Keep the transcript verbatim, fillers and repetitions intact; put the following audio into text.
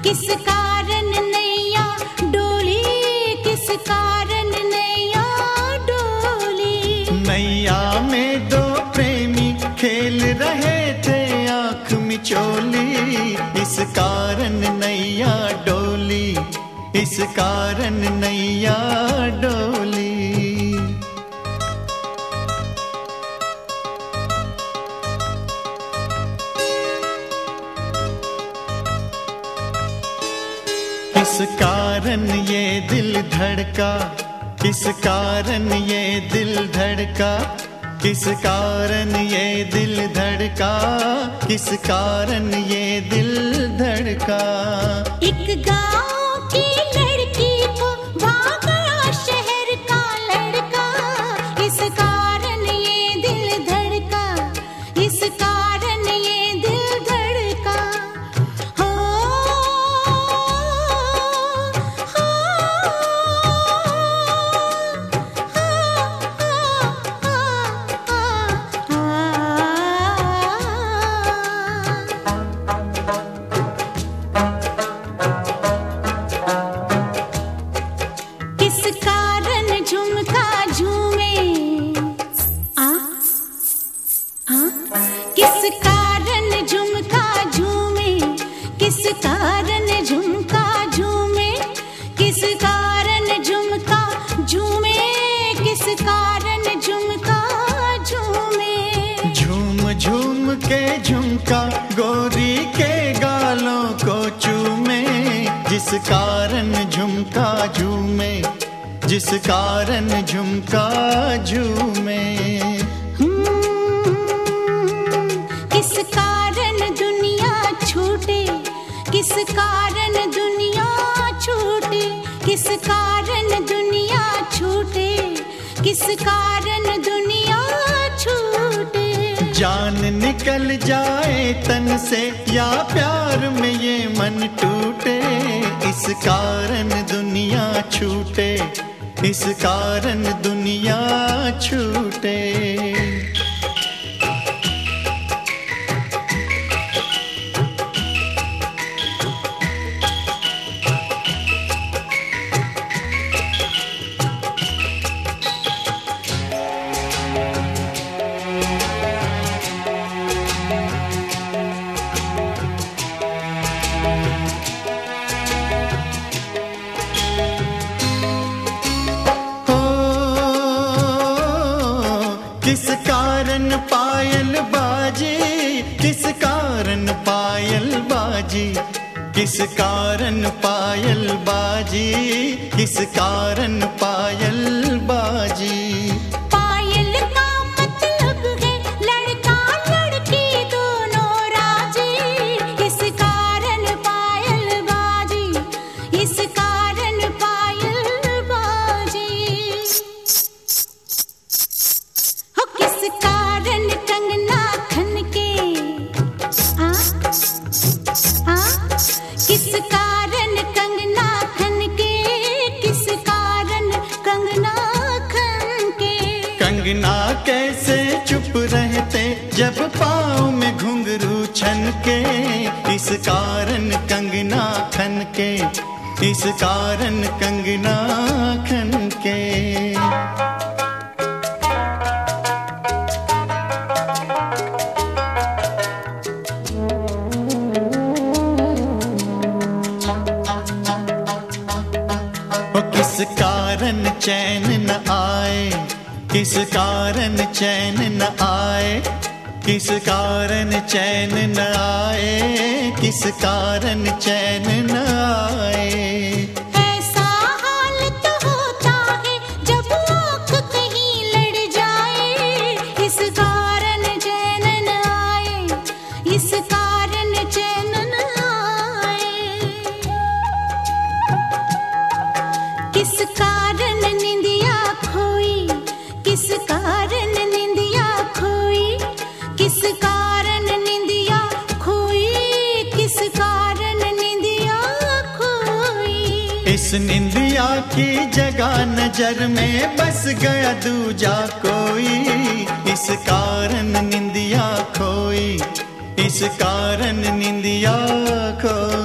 किस कारण नैया डोली, किस कारण नैया डोली। नैया में दो प्रेमी खेल रहे थे आँख मिचोली, इस कारण नैया डोली, इस कारण नैया डोली। किस कारण ये दिल धड़का, किस कारण ये दिल धड़का, किस कारण ये दिल धड़का, किस कारण ये दिल धड़का। एक गाँव की लड़की को भागा शहर का लड़का, इस कारण ये दिल धड़का, इस कारण ये दिल धड़का। हो, हो, किस कारण झुमका झूमे, आ, आ, किस कारण झुमका झूमे, किस कारण झुमका झूमे, किस कारण झुमका झूमे, किस कारण झुमका झूमे। झूम झूम के झुमका गोरी के गालों को चूमे, जिस कारण झुमका झूमे, जिस कारण झुमका झूमे। किस कारण दुनिया छूटे, किस कारण दुनिया छूटे, किस कारण दुनिया छूटे, किस कारण दुनिया छूटे। जान निकल जाए तन से या प्यार में ये मन टूटे, इस कारण दुनिया छूटे, इस कारण दुनिया छूटे। किस कारण पायल बाजी, किस कारण पायल बाजी, किस कारण पायल बाजी, किस कारण पायल बाजी। पायल का मतलब है लड़का लड़की दोनों राजी, इस कारण पायल बाजी, इस कारण पायल बाजी। हो किस कारण कंगना खनके, आ, आ, किस कारण कंगना खनके, किस कारण कंगना खनके। कंगना कैसे चुप रहते जब पाँव में घुंघरू छनके, इस कारण कंगना खनके, इस कारण कंगना खनके। किस कारण चैन न आए, किस कारण चैन न आए, किस कारण चैन न आए, किस कारण चैन न आए। ऐसा हाल तो होता है जब आँख कहीं लड़ जाए, इस कारण चैन न आए, इस कारण चैन न आए। किस कारण निंदिया खोई, किस कारण निंदिया खोई, किस कारण निंदिया खोई, किस कारण निंदिया खोई। इस निंदिया की जगह नजर में बस गया दूजा कोई, इस कारण निंदिया खोई, इस कारण निंदिया खोई।